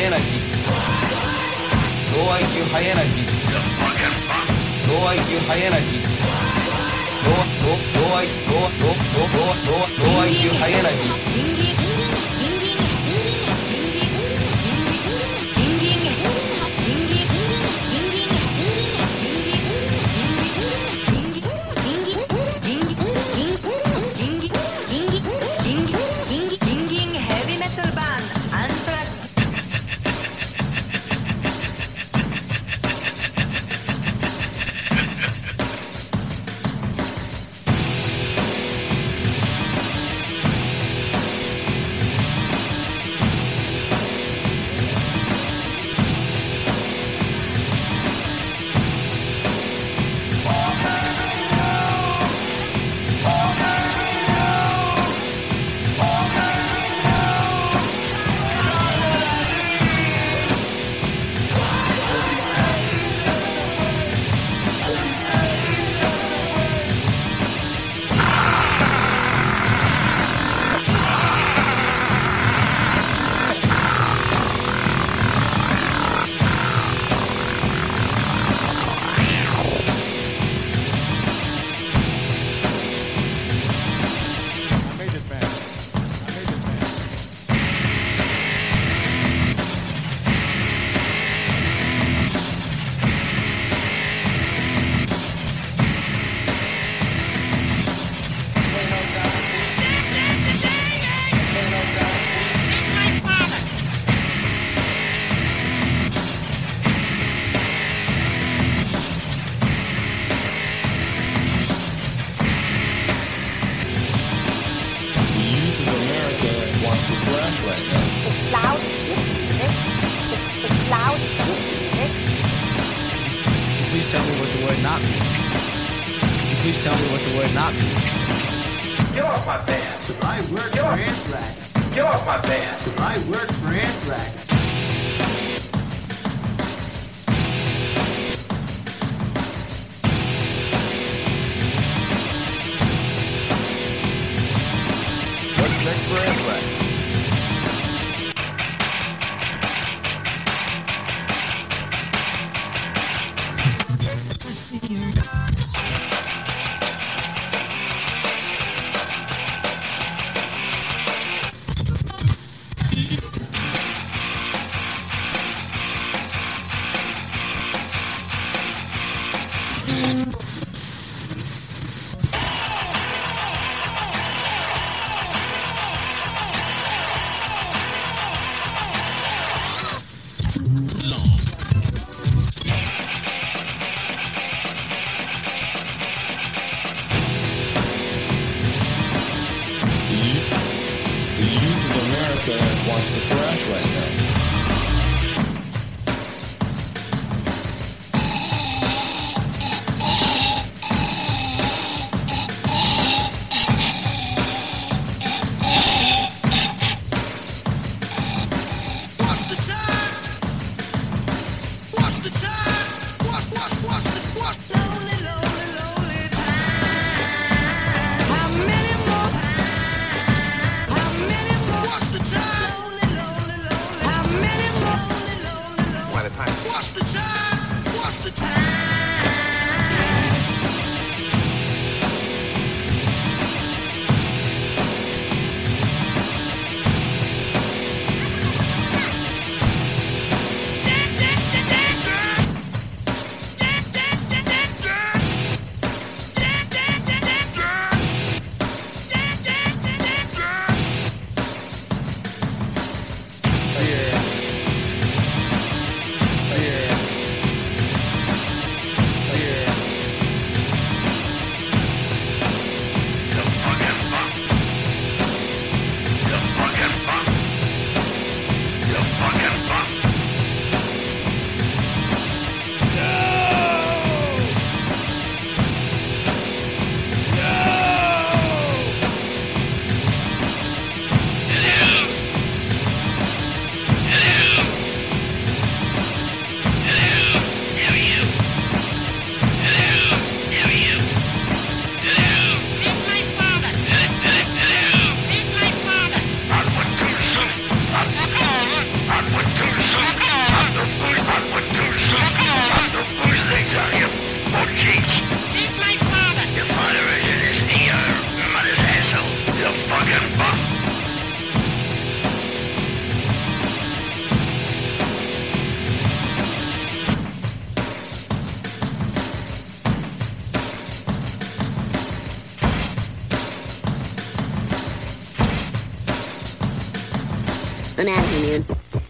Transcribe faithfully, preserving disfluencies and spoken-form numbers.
ハイエナジー、ローアイキューハイエナジー、ローアイキューハイエナジー、ローローローアイローローローローローアイキューハイエナジー。 How I'm out of here, man.